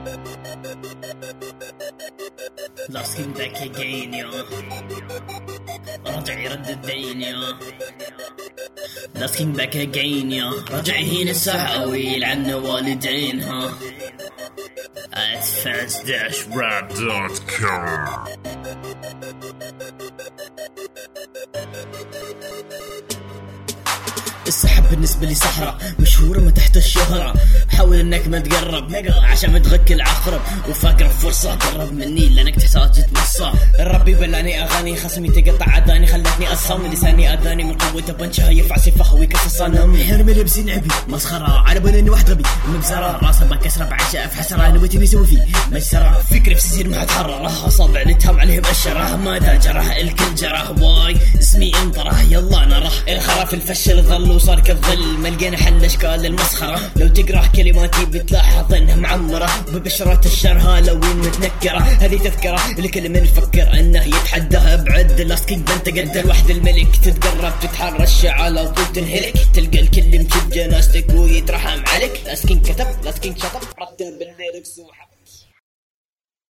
Lasking back again يا رجع يرد الدين يا Lasking back again يا رجع هنا الساعة ويلعن والدينها at fans-rap.com. السحب بالنسبة لي صحراء مشهورة ما تحت الشهرة، حاول انك ما تقرب عشان ما تغكي العقرب، وفاكر فرصة قرب مني لانك تحتاج تمصة. ربي بلاني اغاني خصمي تقطع اذاني، خلتني اصم لساني اذاني من قوة بنشها يرفع سيف اخوي كسر صنم. حرمي لابسين عبي مسخرة على بالي اني واحد غبي مبزرة، راسه بكسره بعشاء في حسرة نويتني يسوي فيه مجسرة. فكري في سير ما تحرره، اصابع نتهم عليه مأشرة، ما جرح الكل جرح واي اسمي انطره يلا نره. الخرا في الفشل ظل وصار كالظل، ما لقينا حل اشكال المسخرة. لو تقرا كلماتي بتلاحظ انها معمرة ببشرة الشر هالوين متنكرة. هذه تذكرة لكل من يفكر انه يتحداها ابعد. لاستكينج بنت قد وحد الملك، تتقرب تتحرش على طول تنهلك، تلقى الكل مشد جنازتك ويترحم عليك. لاستكينج كتب لاستكينج شطب رتب الليركس وحب